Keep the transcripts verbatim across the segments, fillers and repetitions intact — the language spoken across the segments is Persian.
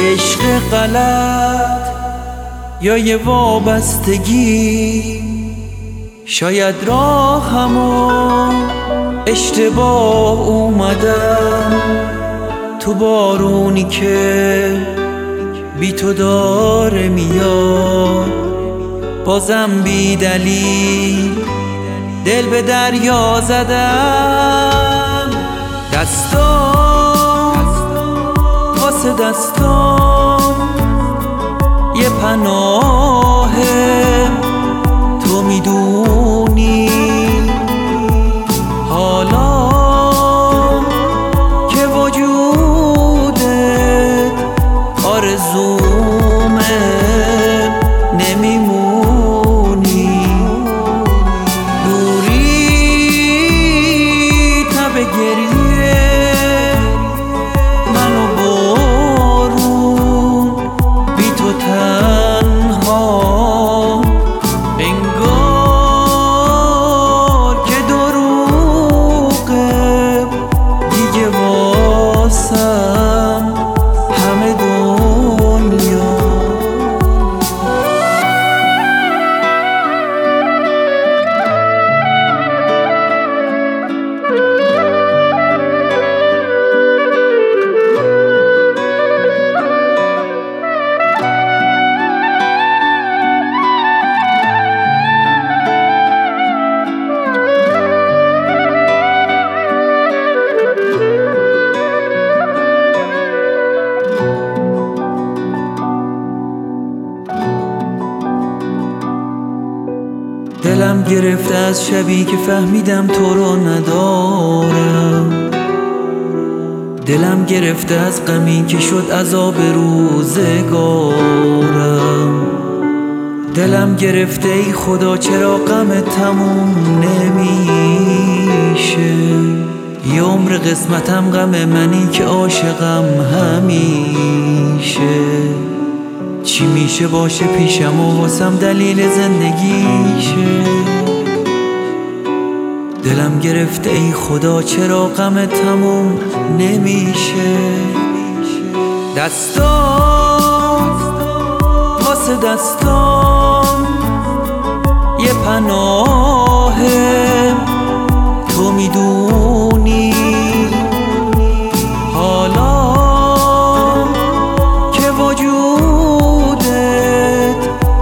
عشق غلط یا یه وابستگی، شاید راهمو اشتباه اومدم تو بارونی که بی تو داره میاد، بازم بی دلیل دل به دریا زدم. دستام واسه دستام یه پناهه، تو میدونی حالا که وجودت آرزومه، نمیمونی دوری تب گریه منو بارون بی تو تنها، انگار که دروغه دیگه واسم همه دنیا. دلم گرفته از شبی که فهمیدم تو رو ندارم، دلم گرفته از غمی که شد عذاب روزگارم، دلم گرفته ای خدا چرا غم تموم نمیشه، یه عمر قسمتم غم منی که عاشقم همیشه، چی میشه باشه پیشم و واسم دلیل زندگیشه، دلم گرفته ای خدا چرا غم تموم نمیشه. دستام واسه دستام یه پناهه، تو میدونی حالا که وجودت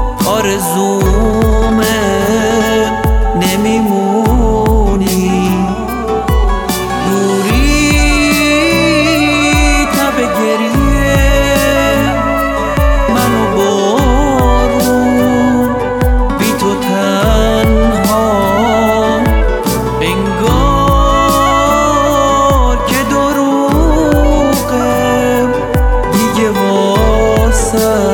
آرزومه، نمیمونی دوری تب گریه منو بارون بی تو تنها، انگار که دروغه دیگه واسه